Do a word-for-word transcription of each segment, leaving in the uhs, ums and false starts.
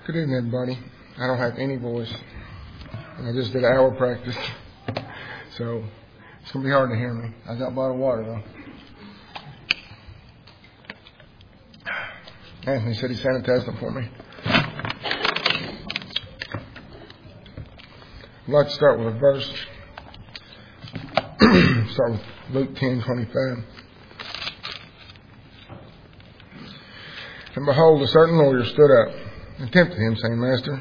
Good evening, everybody. I don't have any voice. I just did an hour practice, so it's going to be hard to hear me. I got bottled water, though. Anthony said he sanitized them for me. I'd like to start with a verse. Start with Luke ten twenty-five. And behold, a certain lawyer stood up and tempted him, saying, Master,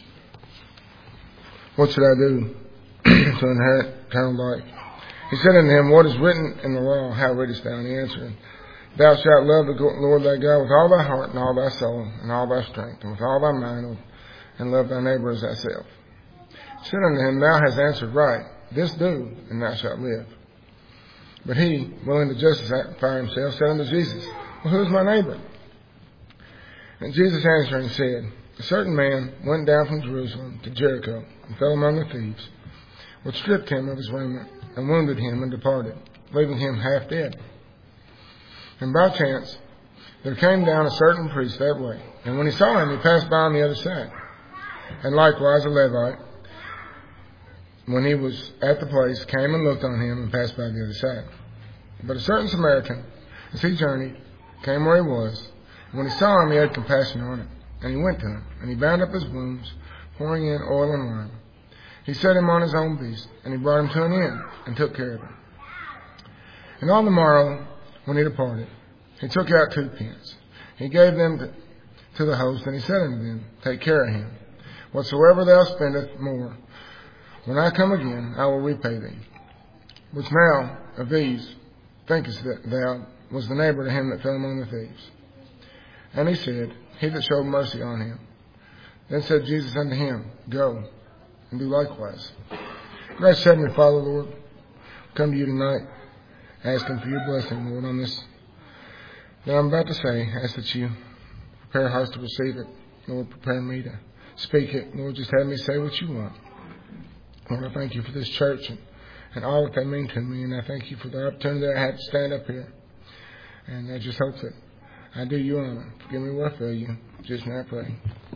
what should I do to inherit eternal life? He said unto him, What is written in the law? How readest thou? And he answered, Thou shalt love the Lord thy God with all thy heart and all thy soul and all thy strength and with all thy mind, and love thy neighbor as thyself. He said unto him, Thou hast answered right. This do, and thou shalt live. But he, willing to justify himself, said unto Jesus, Well, who is my neighbor? And Jesus answering said, A certain man went down from Jerusalem to Jericho and fell among the thieves, which stripped him of his raiment and wounded him and departed, leaving him half dead. And by chance there came down a certain priest that way, and when he saw him, he passed by on the other side. And likewise a Levite, when he was at the place, came and looked on him and passed by the other side. But a certain Samaritan, as he journeyed, came where he was. And when he saw him, he had compassion on him. And he went to him, and he bound up his wounds, pouring in oil and wine. He set him on his own beast, and he brought him to an inn, and took care of him. And on the morrow, when he departed, he took out two pence. He gave them to, to the host, and he said unto them, Take care of him. Whatsoever thou spendest more, when I come again, I will repay thee. Which now of these thinkest thou was the neighbor to him that fell among the thieves? And he said, He that showed mercy on him. Then said Jesus unto him, Go, and do likewise. Gracious Heavenly Father, Lord, come to you tonight, asking for your blessing, Lord, on this that I'm about to say. Ask that you prepare hearts to receive it. Lord, prepare me to speak it. Lord, just have me say what you want. Lord, I thank you for this church and, and all that they mean to me, and I thank you for the opportunity that I had to stand up here. And I just hope that I do you honor. Forgive me where I fail you. Just now I pray.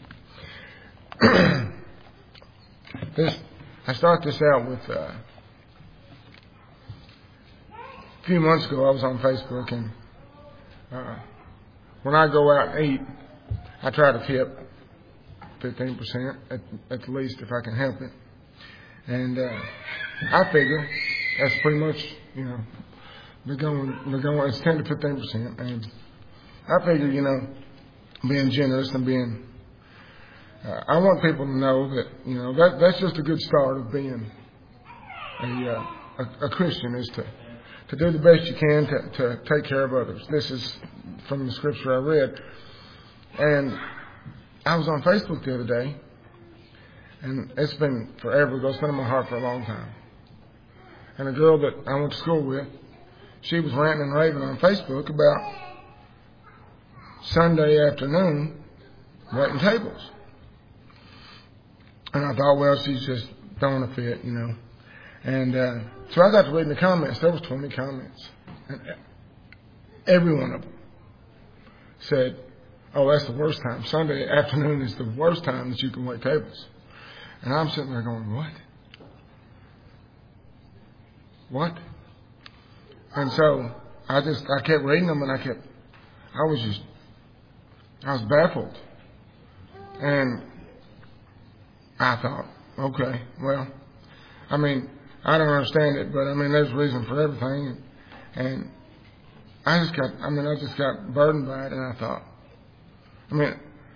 this, I start this out with, uh, a few months ago I was on Facebook, and uh, when I go out and eat, I try to tip fifteen percent at, at the least if I can help it. And uh, I figure that's pretty much, you know, they're going, they're going, it's ten to fifteen percent. And I figure, you know, being generous and being, uh, I want people to know that, you know, that that's just a good start of being a, uh, a, a Christian, is to, to do the best you can to, to take care of others. This is from the scripture I read. And I was on Facebook the other day, and it's been forever ago. It's been in my heart for a long time. And a girl that I went to school with, she was ranting and raving on Facebook about Sunday afternoon waiting tables. And I thought, well, she's just throwing a fit, you know. And uh, so I got to reading the comments. There was twenty comments. And every one of them said, oh, that's the worst time. Sunday afternoon is the worst time that you can wait tables. And I'm sitting there going, what? What? And so I just, I kept reading them, and I kept, I was just, I was baffled. And I thought, okay, well, I mean, I don't understand it, but I mean, there's reason for everything. And, and I just got, I mean, I just got burdened by it, and I thought, I mean,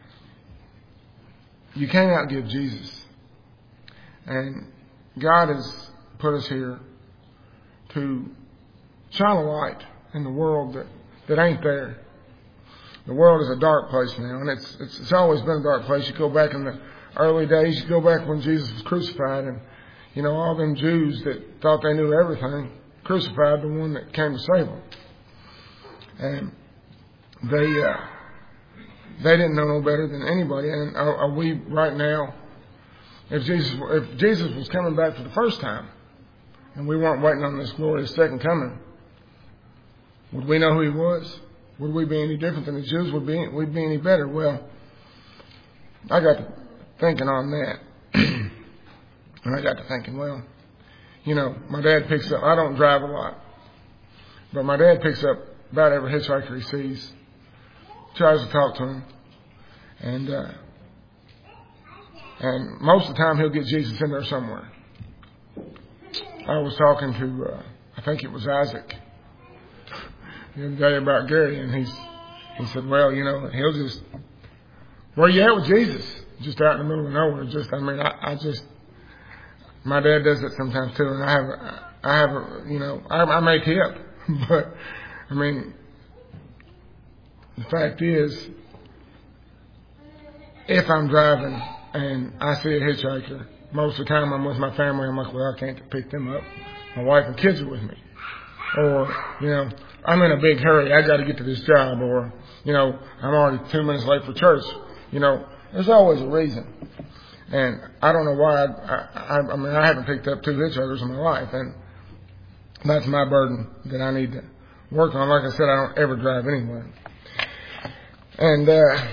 you can't outgive Jesus. And God has put us here to shine a light in the world that, that ain't there. The world is a dark place now, and it's, it's it's always been a dark place. You go back in the early days, you go back when Jesus was crucified, and you know, all them Jews that thought they knew everything crucified the one that came to save them. And they uh, they didn't know no better than anybody. And are, are we right now? If Jesus if Jesus was coming back for the first time, and we weren't waiting on this glorious second coming, would we know who he was? Would we be any different than the Jews? Would we be, we'd be any better? Well, I got to thinking on that. And I got to thinking, well, you know, my dad picks up, I don't drive a lot, but my dad picks up about every hitchhiker he sees, tries to talk to him, and, uh, and most of the time he'll get Jesus in there somewhere. I was talking to, uh, I think it was Isaac the other day about Gary, and he's, he said, well, you know, he'll just, where you at with Jesus? Just out in the middle of nowhere. Just, I mean, I, I just, my dad does it sometimes too, and I have, I have, a, you know, I, I may tip, but I mean, the fact is, if I'm driving and I see a hitchhiker, most of the time I'm with my family. I'm like, well, I can't pick them up. My wife and kids are with me, or you know, I'm in a big hurry. I got to get to this job, or you know, I'm already two minutes late for church. You know, there's always a reason. And I don't know why. I, I, I mean, I haven't picked up two hitchhikers in my life, and that's my burden that I need to work on. Like I said, I don't ever drive anywhere. And uh,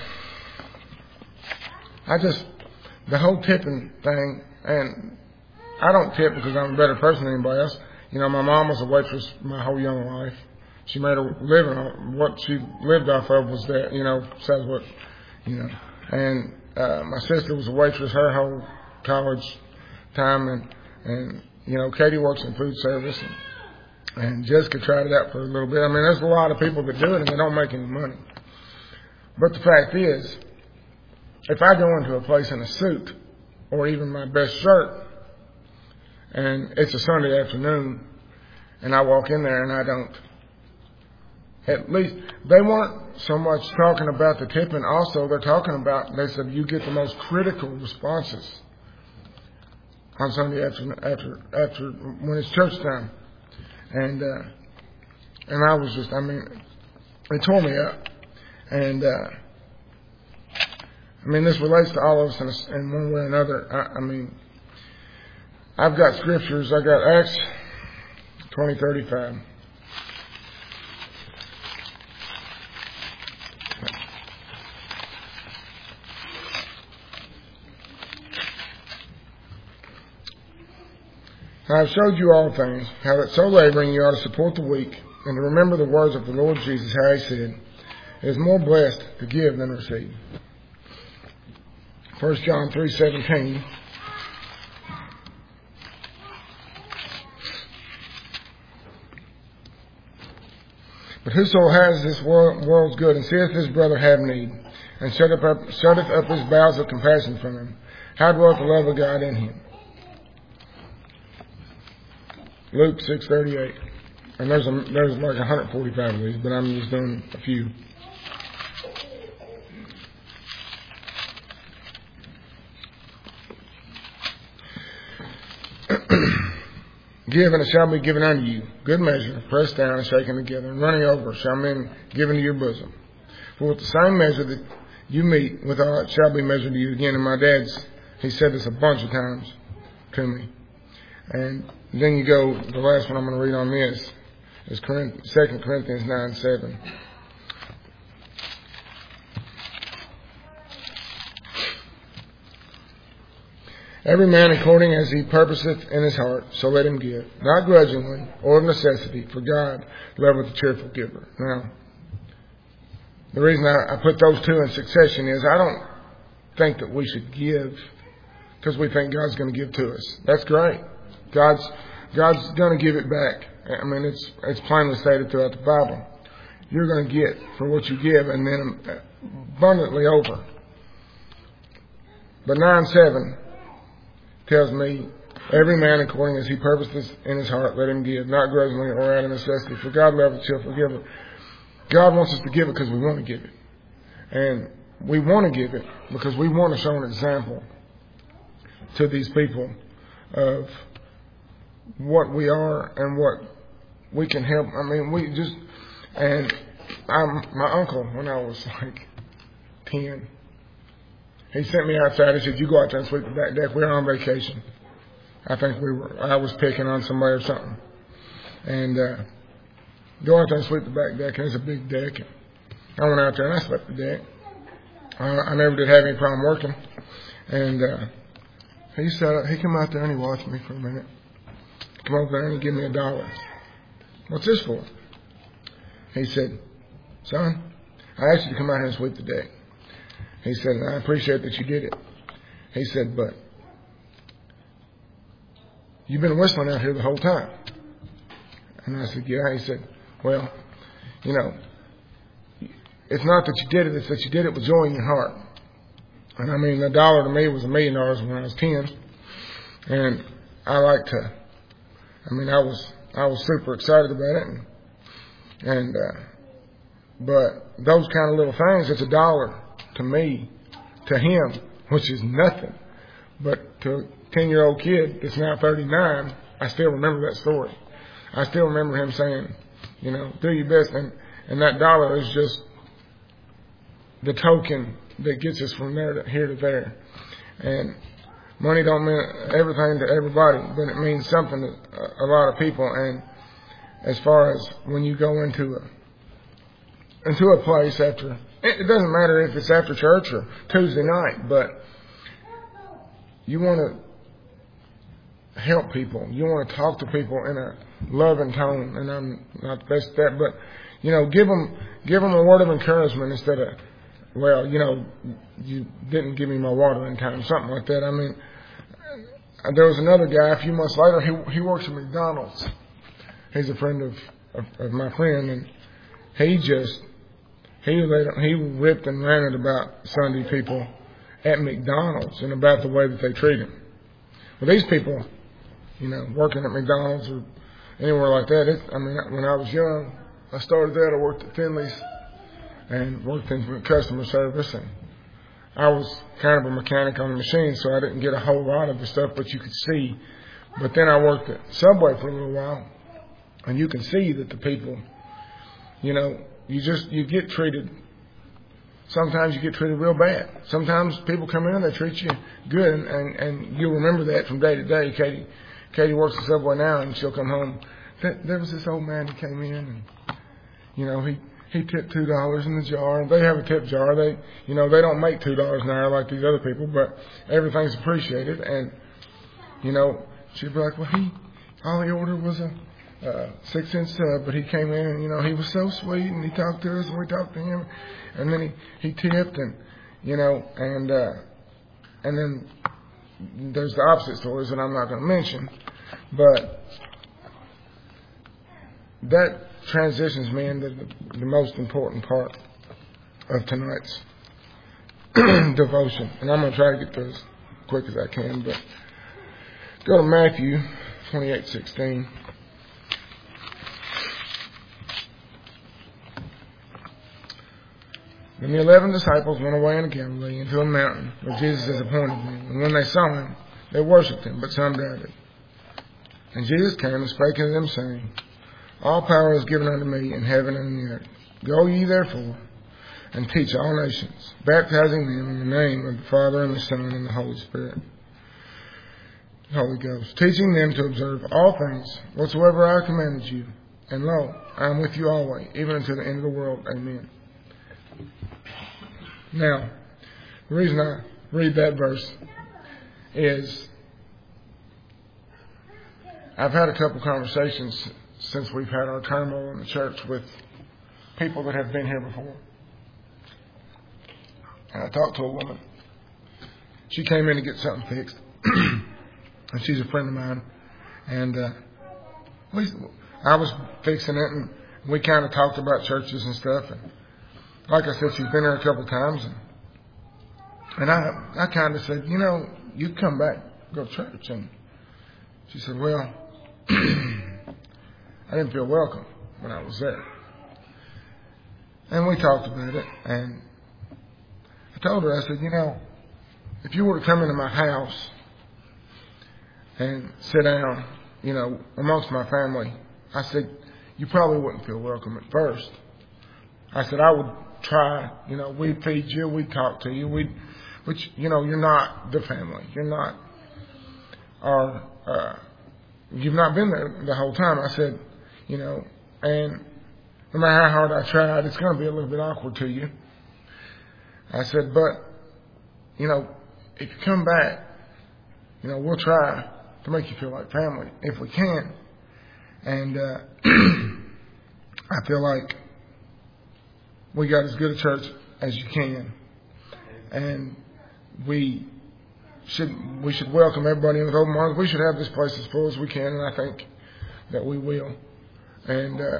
I just, the whole tipping thing, and I don't tip because I'm a better person than anybody else. You know, my mom was a waitress my whole young life. She made a living on what she lived off of was that, you know, says what, you know, and Uh, my sister was a waitress her whole college time, and, and you know, Katie works in food service, and, and Jessica tried it out for a little bit. I mean, there's a lot of people that do it, and they don't make any money. But the fact is, if I go into a place in a suit, or even my best shirt, and it's a Sunday afternoon, and I walk in there and I don't, at least, they weren't so much talking about the tipping. Also, they're talking about, they said, you get the most critical responses on Sunday after, after, after when it's church time. And, uh, and I was just, I mean, it tore me up. And, uh, I mean, this relates to all of us in, a, in one way or another. I, I mean, I've got scriptures. I got Acts twenty thirty-five. I have showed you all things, how that so laboring you ought to support the weak, and to remember the words of the Lord Jesus, how he said, it is more blessed to give than receive. First John three seventeen. But whoso has this world, world's good, and seeth his brother have need, and shutteth up, shutteth up his bowels of compassion from him, how dwelleth the love of God in him? Luke six thirty-eight. And there's a, there's like one hundred forty-five of these, but I'm just doing a few. Give, and it shall be given unto you. Good measure, pressed down and shaken together, and running over, shall men give into your bosom. For with the same measure that you meet withal, it shall be measured to you again. And my dad's, he said this a bunch of times to me. And then you go, the last one I'm going to read on this is Second Corinthians nine seven. Every man according as he purposeth in his heart, so let him give, not grudgingly or of necessity, for God loveth the cheerful giver. Now, the reason I, I put those two in succession is I don't think that we should give because we think God's going to give to us. That's great. God's God's going to give it back. I mean, it's it's plainly stated throughout the Bible. You're going to get for what you give, and then abundantly over. But nine seven tells me, every man according as he purposes in his heart, let him give, not grudgingly or out of necessity. For God loveth the cheerful giver. God wants us to give it because we want to give it, and we want to give it because we want to show an example to these people of what we are and what we can help. I mean, we just, and I'm, my uncle, when I was like ten, he sent me outside. He said, you go out there and sweep the back deck. We were on vacation. I think we were, I was picking on somebody or something. And, uh, go out there and sweep the back deck. And it's a big deck. And I went out there and I swept the deck. I, I never did have any problem working. And uh, he said, he came out there and he watched me for a minute. Come over there and he gave me a dollar. What's this for? He said, son, I asked you to come out here and sweep the deck. He said, I appreciate that you did it. He said, but you've been whistling out here the whole time. And I said, yeah. He said, well, you know, it's not that you did it, it's that you did it with joy in your heart. And I mean, a dollar to me was a million dollars when I was ten. And I like to, I mean, I was, I was super excited about it. And, and uh, but those kind of little things, it's a dollar to me, to him, which is nothing. But to a ten-year-old kid that's now thirty-nine, I still remember that story. I still remember him saying, you know, do your best. And, and that dollar is just the token that gets us from there to here to there. And money don't mean everything to everybody, but it means something to a, a lot of people. And as far as when you go into a, into a place after, it doesn't matter if it's after church or Tuesday night, but you want to help people. You want to talk to people in a loving tone. And I'm not the best at that, but, you know, give them, give them a word of encouragement instead of, well, you know, you didn't give me my water in time, something like that. I mean, there was another guy a few months later, he he works at McDonald's. He's a friend of, of, of my friend, and he just, he he ripped and ranted about Sunday people at McDonald's and about the way that they treat him. Well, these people, you know, working at McDonald's or anywhere like that, it, I mean, when I was young, I started there, I worked at Finley's and worked in customer service, and I was kind of a mechanic on the machine, so I didn't get a whole lot of the stuff, but you could see. But then I worked at Subway for a little while, and you can see that the people, you know, you just, you get treated, sometimes you get treated real bad. Sometimes people come in, they treat you good, and, and, and you'll remember that from day to day. Katie, Katie works at Subway now, and she'll come home. There was this old man who came in, and, you know, he, He tipped two dollars in the jar. They have a tip jar. They, you know, they don't make two dollars an hour like these other people, but everything's appreciated. And, you know, she'd be like, well, he, all he ordered was a uh, six-inch sub, but he came in and, you know, he was so sweet, and he talked to us, and we talked to him, and then he, he tipped, and, you know, and, uh, and then there's the opposite stories that I'm not going to mention, but that transitions me into the, the most important part of tonight's devotion. And I'm going to try to get through as quick as I can. But go to Matthew twenty-eight sixteen. Then the eleven disciples went away into Galilee, into a mountain where Jesus had appointed them. And when they saw him, they worshipped him, but some doubted. And Jesus came and spake unto them, saying, all power is given unto me in heaven and in the earth. Go ye therefore and teach all nations, baptizing them in the name of the Father and the Son and the Holy Spirit, the Holy Ghost, teaching them to observe all things whatsoever I commanded you. And lo, I am with you always, even unto the end of the world. Amen. Now, the reason I read that verse is I've had a couple conversations since we've had our turmoil in the church with people that have been here before. And I talked to a woman. She came in to get something fixed. And she's a friend of mine. And uh, we, I was fixing it, and we kind of talked about churches and stuff. And like I said, she's been here a couple of times. And, and I, I kind of said, you know, you come back, go to church. And she said, well, I didn't feel welcome when I was there. And we talked about it, and I told her, I said, you know, if you were to come into my house and sit down, you know, amongst my family, I said, you probably wouldn't feel welcome at first. I said, I would try, you know, we'd feed you, we'd talk to you, we'd, which, you know, you're not the family. You're not our, uh, you've not been there the whole time. I said, you know, and no matter how hard I tried, it's going to be a little bit awkward to you. I said, but, you know, if you come back, you know, we'll try to make you feel like family if we can. And uh, I feel like we got as good a church as you can. And we should we should welcome everybody in with open arms. We should have this place as full as we can, and I think that we will. And uh,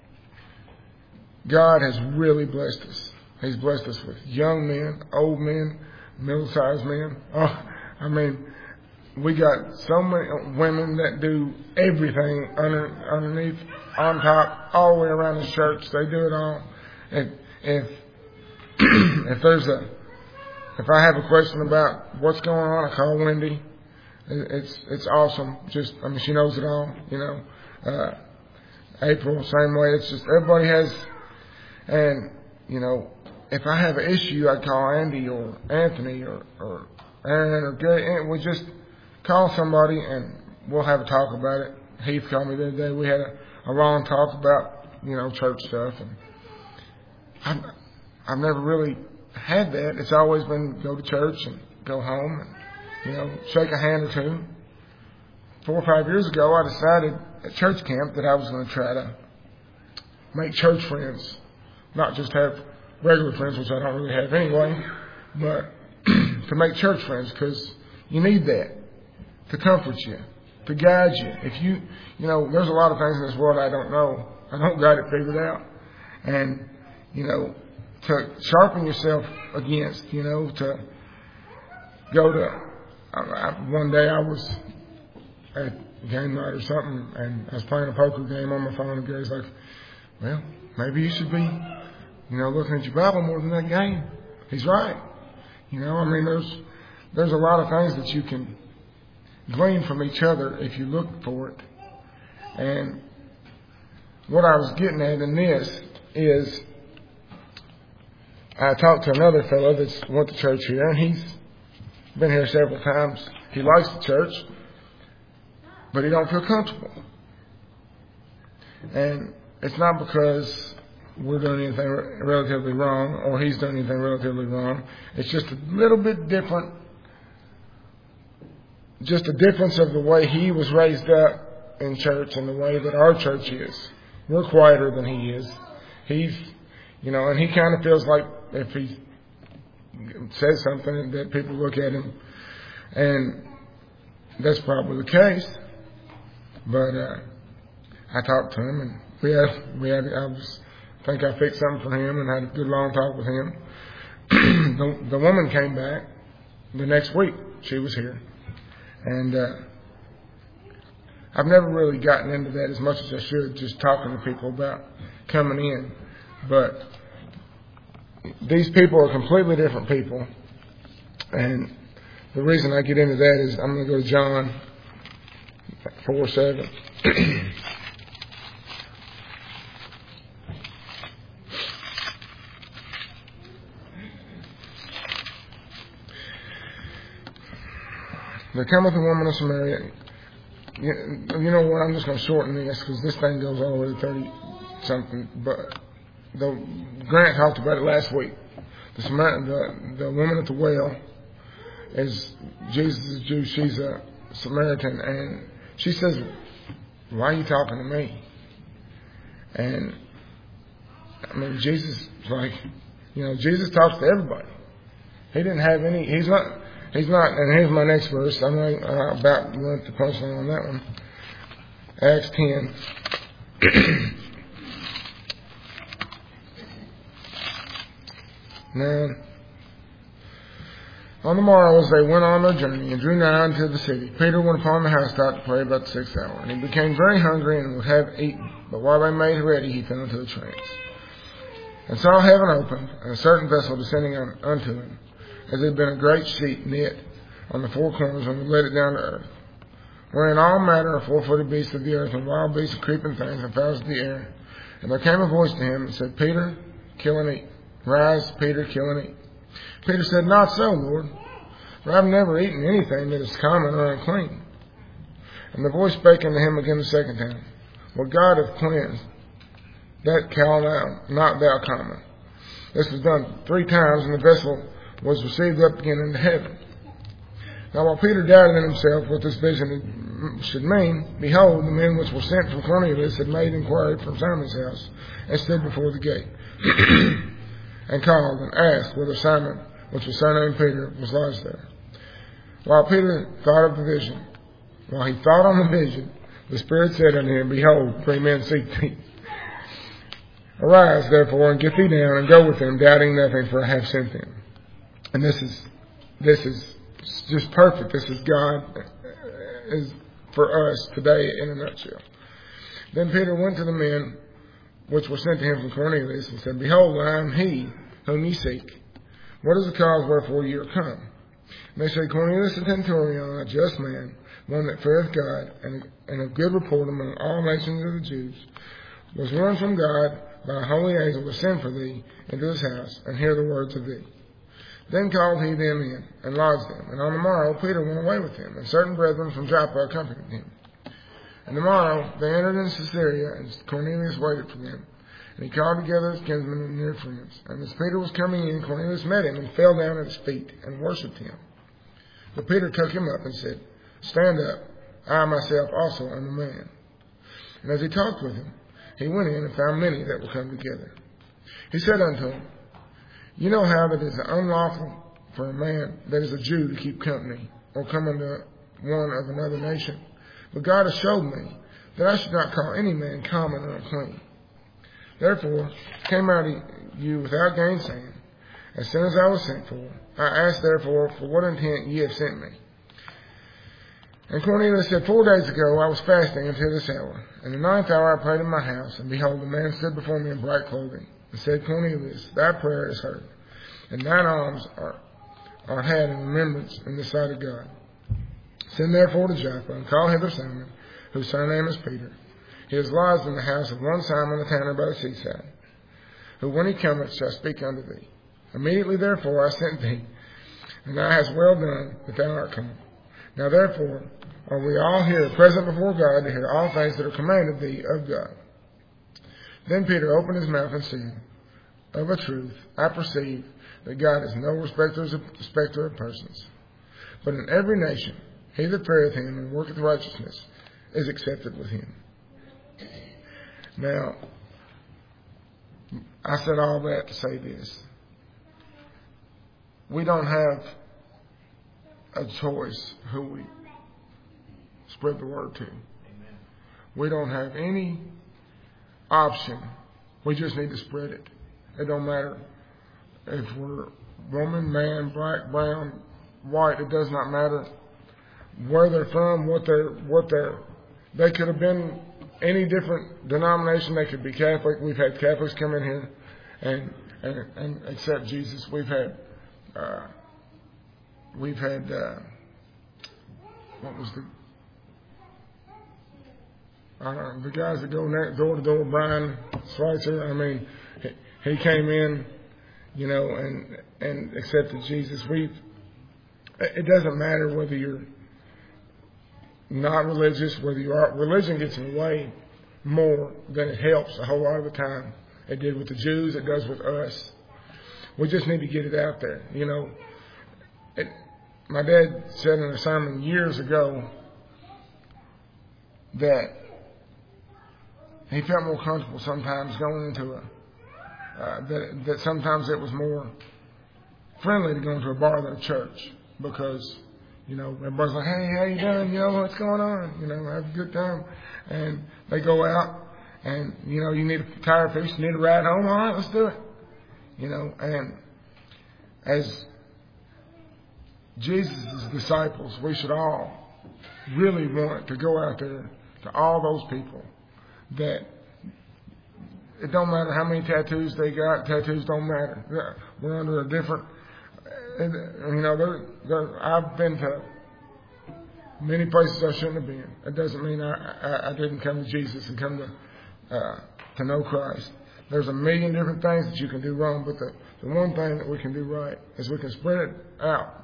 God has really blessed us. He's blessed us with young men, old men, middle-sized men. Oh, I mean, we got so many women that do everything under, underneath, on top, all the way around the church. They do it all. And if if there's a if I have a question about what's going on, I call Wendy. It's it's awesome. Just I mean, she knows it all. You know, uh, April same way. It's just everybody has, and you know, if I have an issue, I call Andy or Anthony or or Aaron or Gary. We just call somebody and we'll have a talk about it. Heath called me the other day. We had a, a long talk about you know church stuff, and I've I've never really had that. It's always been go to church and go home and you know shake a hand or two. Four or five years ago, I decided at church camp that I was going to try to make church friends, not just have regular friends, which I don't really have anyway, but to make church friends, because you need that to comfort you, to guide you. If you, you know, there's a lot of things in this world I don't know. I don't got it figured out. And, you know, to sharpen yourself against, you know, to go to, I, one day I was at game night or something, and I was playing a poker game on my phone, and Gary's like, well, maybe you should be, you know, looking at your Bible more than that game. He's right. You know, I mean, there's there's a lot of things that you can glean from each other if you look for it. And what I was getting at in this is I talked to another fellow that's went to church here, and he's been here several times. He likes the church, but he don't feel comfortable. And it's not because we're doing anything relatively wrong or he's doing anything relatively wrong. It's just a little bit different. Just a difference of the way he was raised up in church and the way that our church is. We're quieter than he is. He's, you know, and he kind of feels like if he says something that people look at him, and that's probably the case. But uh, I talked to him, and we had, we had, I was, I think I fixed something for him and had a good long talk with him. the, the woman came back the next week. She was here. And uh, I've never really gotten into that as much as I should, just talking to people about coming in. But these people are completely different people. And the reason I get into that is I'm going to go to John four seven. There cometh a woman of Samaria. You, you know what? I'm just going to shorten this because this thing goes all the way to thirty something. But the Grant talked about it last week. The the, the woman at the well is Jesus is Jew. She's a Samaritan, and she says, "Why are you talking to me?" And I mean, Jesus, like, you know, Jesus talks to everybody. He didn't have any. He's not. He's not, and here's my next verse. I'm not, uh, about to run the punchline on that one. Acts ten. Now, on the morrow, as they went on their journey and drew nigh unto the city, Peter went upon the housetop to pray about the sixth hour. And he became very hungry and would have eaten. But while they made ready, he fell into a trance, and saw heaven opened, and a certain vessel descending on, unto him, as it had been a great sheet knit on the four corners, and would let it down to earth, wherein all manner of four-footed beasts of the earth, and wild beasts and creeping things, and fowls of the air. And there came a voice to him, and said, Peter, kill and eat. Rise, Peter, kill and eat. Peter said, Not so, Lord, for I have never eaten anything that is common or unclean. And the voice spake unto him again the second time, What God hath cleansed, that call thou not thou common. This was done three times, and the vessel was received up again into heaven. Now while Peter doubted in himself what this vision should mean, behold, the men which were sent from Cornelius had made inquiry from Simon's house, and stood before the gate, and called and asked whether Simon, which was surnamed Peter, was lodged there. While Peter thought of the vision, while he thought on the vision, the Spirit said unto him, Behold, three men seek thee. Arise, therefore, and get thee down, and go with them, doubting nothing, for I have sent them. And this is, this is just perfect. This is God is for us today in a nutshell. Then Peter went to the men which were sent to him from Cornelius, and said, Behold, I am he whom ye seek. What is the cause wherefore ye are come? And they said, Cornelius the centurion, a just man, one that feareth God, and, and of good report among all nations of the Jews, was warned from God by a holy angel to send for thee into his house, and hear the words of thee. Then called he them in, and lodged them. And on the morrow Peter went away with him, and certain brethren from Joppa accompanied him. And the morrow they entered into Caesarea, and Cornelius waited for them. And he called together his kinsmen and near friends. And as Peter was coming in, Cornelius met him, and fell down at his feet, and worshipped him. But Peter took him up, and said, Stand up, I myself also am a man. And as he talked with him, he went in, and found many that were come together. He said unto them, You know how that it is unlawful for a man that is a Jew to keep company, or come unto one of another nation. But God has showed me that I should not call any man common or unclean. Therefore came I to you without gainsaying, as soon as I was sent for. I asked therefore for what intent ye have sent me. And Cornelius said, Four days ago I was fasting until this hour, and the ninth hour I prayed in my house, and behold, a man stood before me in bright clothing, and said, Cornelius, thy prayer is heard, and thine alms are, are had in remembrance in the sight of God. Send therefore to Joppa, and call hither Simon, whose surname is Peter. He is lodged in the house of one Simon the tanner by the seaside, who when he cometh shall speak unto thee. Immediately therefore I sent thee, and thou hast well done that thou art come. Now therefore are we all here present before God to hear all things that are commanded thee of God. Then Peter opened his mouth and said, Of a truth I perceive that God is no respecter respecter of persons, but in every nation he that feareth him and worketh righteousness is accepted with him. Now, I said all that to say this. We don't have a choice who we spread the word to. Amen. We don't have any option. We just need to spread it. It don't matter if we're woman, man, black, brown, white. It does not matter where they're from, what they're, what they're, they could have been any different denomination. They could be Catholic. We've had Catholics come in here and, and, and accept Jesus. We've had, uh, we've had, uh, what was the, I don't know, the guys that go door to door, Brian Schweitzer. I mean, he, he came in, you know, and, and accepted Jesus. We've, it doesn't matter whether you're not religious, whether you are. Religion gets in the way more than it helps a whole lot of the time. It did with the Jews. It does with us. We just need to get it out there. You know, it, my dad said in a sermon years ago that he felt more comfortable sometimes going into a, uh, that, that sometimes it was more friendly to go into a bar than a church, because, you know, everybody's like, hey, how you doing? You know, what's going on? You know, have a good time. And they go out and, you know, you need a tire fix, you need a ride home. All right, let's do it. You know, and as Jesus' disciples, we should all really want to go out there to all those people that it don't matter how many tattoos they got. Tattoos don't matter. We're under a different, you know, they're, they're, I've been to many places I shouldn't have been. It doesn't mean I, I, I didn't come to Jesus and come to uh, to know Christ. There's a million different things that you can do wrong, but the, the one thing that we can do right is we can spread out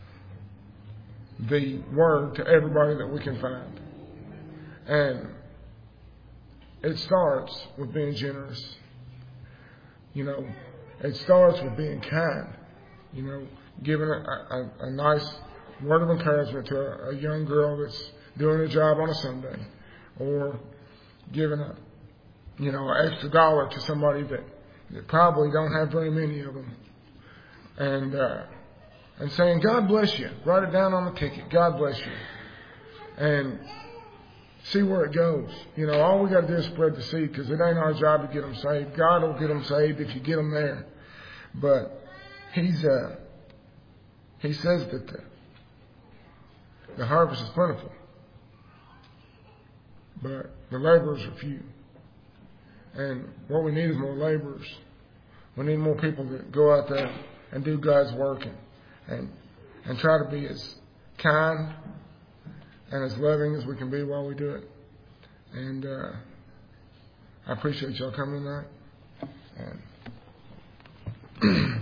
the word to everybody that we can find. And it starts with being generous. You know, it starts with being kind. You know, giving a, a, a nice word of encouragement to a, a young girl that's doing a job on a Sunday, or giving a, you know, an extra dollar to somebody that, that probably don't have very many of them, and uh, and saying, God bless you. Write it down on the ticket. God bless you, and see where it goes. You know, all we got to do is spread the seed, because it ain't our job to get them saved. God will get them saved if you get them there. But He's uh, He says that the, the harvest is plentiful, but the laborers are few. And what we need is more laborers. We need more people that go out there and do God's work, and and, and try to be as kind and as loving as we can be while we do it. And uh, I appreciate y'all coming tonight. And